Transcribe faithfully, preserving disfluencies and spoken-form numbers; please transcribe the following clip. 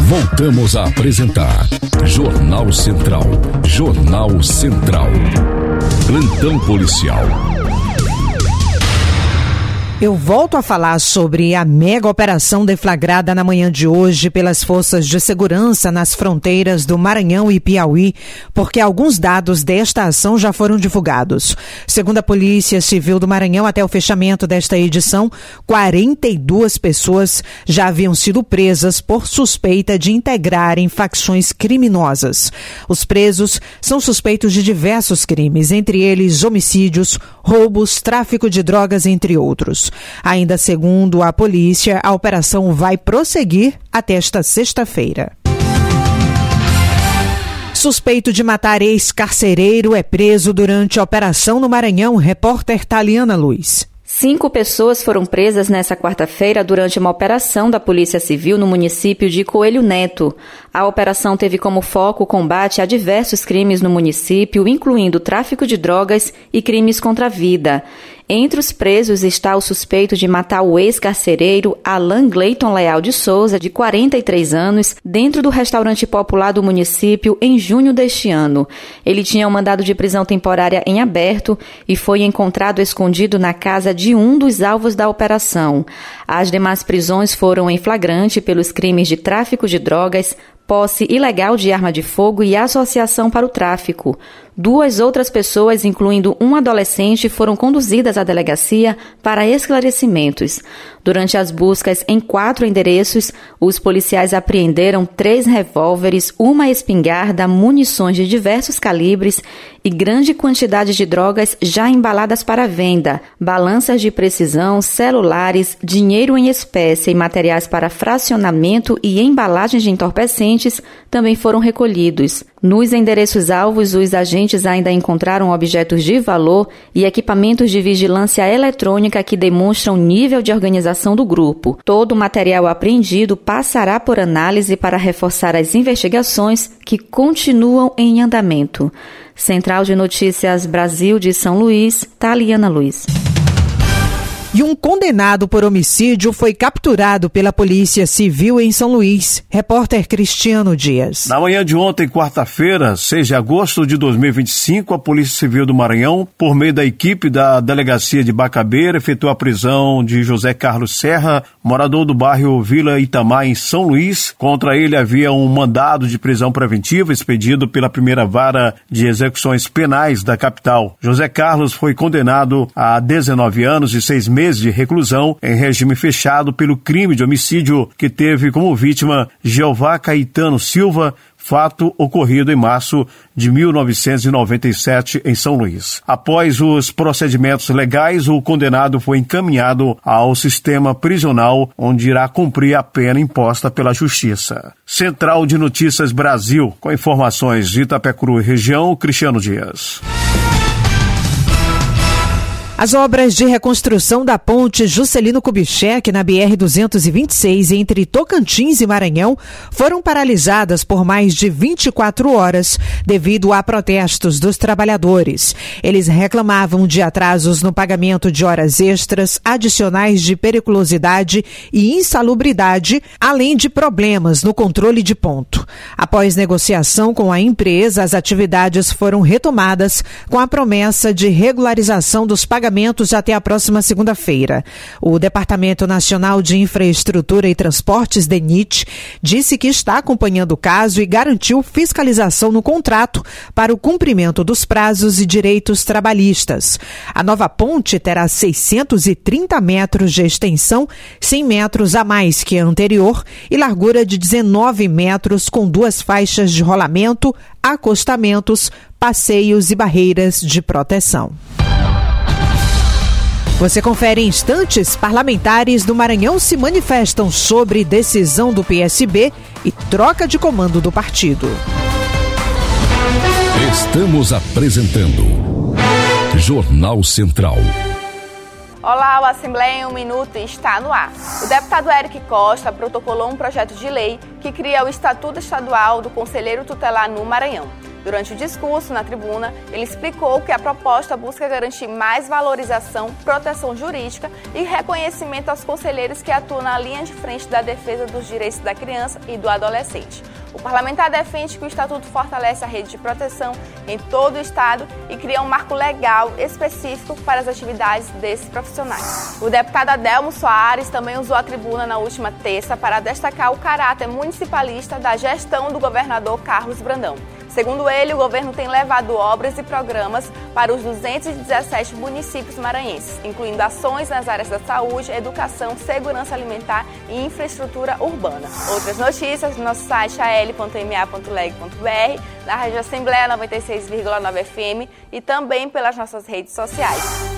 Voltamos a apresentar Jornal Central. Jornal Central. Plantão policial. Eu volto a falar sobre a mega operação deflagrada na manhã de hoje pelas forças de segurança nas fronteiras do Maranhão e Piauí, porque alguns dados desta ação já foram divulgados. Segundo a Polícia Civil do Maranhão, até o fechamento desta edição, quarenta e duas pessoas já haviam sido presas por suspeita de integrarem facções criminosas. Os presos são suspeitos de diversos crimes, entre eles homicídios, roubos, tráfico de drogas, entre outros. Ainda segundo a polícia, a operação vai prosseguir até esta sexta-feira. Suspeito de matar ex-carcereiro é preso durante a operação no Maranhão. Repórter Taliana Luz. Cinco pessoas foram presas nesta quarta-feira durante uma operação da Polícia Civil no município de Coelho Neto. A operação teve como foco o combate a diversos crimes no município, incluindo tráfico de drogas e crimes contra a vida. Entre os presos está o suspeito de matar o ex-carcereiro Alan Gleiton Leal de Souza, de quarenta e três anos, dentro do restaurante popular do município em junho deste ano. Ele tinha um mandado de prisão temporária em aberto e foi encontrado escondido na casa de um dos alvos da operação. As demais prisões foram em flagrante pelos crimes de tráfico de drogas, posse ilegal de arma de fogo e associação para o tráfico. Duas outras pessoas, incluindo um adolescente, foram conduzidas à delegacia para esclarecimentos. Durante as buscas em quatro endereços, os policiais apreenderam três revólveres, uma espingarda, munições de diversos calibres e grande quantidade de drogas já embaladas para venda, balanças de precisão, celulares, dinheiro em espécie e materiais para fracionamento e embalagens de entorpecentes também foram recolhidos. Nos endereços alvos, os agentes ainda encontraram objetos de valor e equipamentos de vigilância eletrônica que demonstram nível de organização do grupo. Todo o material apreendido passará por análise para reforçar as investigações que continuam em andamento. Central de Notícias Brasil de São Luís, Taliana Luz. E um condenado por homicídio foi capturado pela Polícia Civil em São Luís. Repórter Cristiano Dias. Na manhã de ontem, quarta-feira, seis de agosto de dois mil e vinte e cinco, a Polícia Civil do Maranhão, por meio da equipe da Delegacia de Bacabeira, efetuou a prisão de José Carlos Serra, morador do bairro Vila Itamar, em São Luís. Contra ele havia um mandado de prisão preventiva expedido pela primeira vara de execuções penais da capital. José Carlos foi condenado a dezenove anos e seis meses de reclusão em regime fechado pelo crime de homicídio que teve como vítima Jeová Caetano Silva, fato ocorrido em março de mil novecentos e noventa e sete em São Luís. Após os procedimentos legais, o condenado foi encaminhado ao sistema prisional, onde irá cumprir a pena imposta pela Justiça. Central de Notícias Brasil, com informações de Itapecuru e região, Cristiano Dias. As obras de reconstrução da ponte Juscelino Kubitschek na B R duzentos e vinte e seis entre Tocantins e Maranhão foram paralisadas por mais de vinte e quatro horas devido a protestos dos trabalhadores. Eles reclamavam de atrasos no pagamento de horas extras, adicionais de periculosidade e insalubridade, além de problemas no controle de ponto. Após negociação com a empresa, as atividades foram retomadas com a promessa de regularização dos pagamentos até a próxima segunda-feira. O Departamento Nacional de Infraestrutura e Transportes, DENIT, disse que está acompanhando o caso e garantiu fiscalização no contrato para o cumprimento dos prazos e direitos trabalhistas. A nova ponte terá seiscentos e trinta metros de extensão, cem metros a mais que a anterior, e largura de dezenove metros, com duas faixas de rolamento, acostamentos, passeios e barreiras de proteção. Você confere em instantes. Parlamentares do Maranhão se manifestam sobre decisão do P S B e troca de comando do partido. Estamos apresentando Jornal Central. Olá, o Assembleia em um Minuto está no ar. O deputado Eric Costa protocolou um projeto de lei que cria o Estatuto Estadual do Conselheiro Tutelar no Maranhão. Durante o discurso na tribuna, ele explicou que a proposta busca garantir mais valorização, proteção jurídica e reconhecimento aos conselheiros que atuam na linha de frente da defesa dos direitos da criança e do adolescente. O parlamentar defende que o Estatuto fortalece a rede de proteção em todo o Estado e cria um marco legal específico para as atividades desses profissionais. O deputado Adelmo Soares também usou a tribuna na última terça para destacar o caráter municipalista da gestão do governador Carlos Brandão. Segundo ele, o governo tem levado obras e programas para os duzentos e dezessete municípios maranhenses, incluindo ações nas áreas da saúde, educação, segurança alimentar e infraestrutura urbana. Outras notícias no nosso site a l ponto m a ponto leg ponto b r, na Rádio Assembleia noventa e seis vírgula nove F M e também pelas nossas redes sociais.